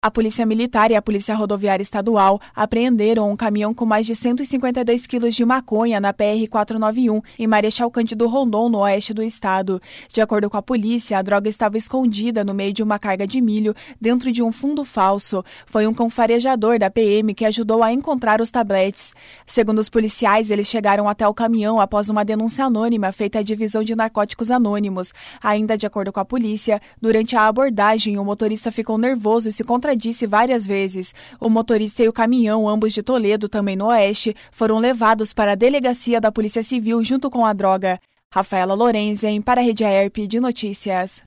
A Polícia Militar e a Polícia Rodoviária Estadual apreenderam um caminhão com mais de 152 quilos de maconha na PR-491, em Marechal Cândido Rondon, no oeste do estado. De acordo com a polícia, a droga estava escondida no meio de uma carga de milho dentro de um fundo falso. Foi um cão farejador da PM que ajudou a encontrar os tabletes. Segundo os policiais, eles chegaram até o caminhão após uma denúncia anônima feita à Divisão de Narcóticos Anônimos. Ainda de acordo com a polícia, durante a abordagem, o motorista ficou nervoso e se contradisse várias vezes. O motorista e o caminhão, ambos de Toledo, também no oeste, foram levados para a delegacia da Polícia Civil junto com a droga. Rafaela Lorenzen, para a Rede AERP de Notícias.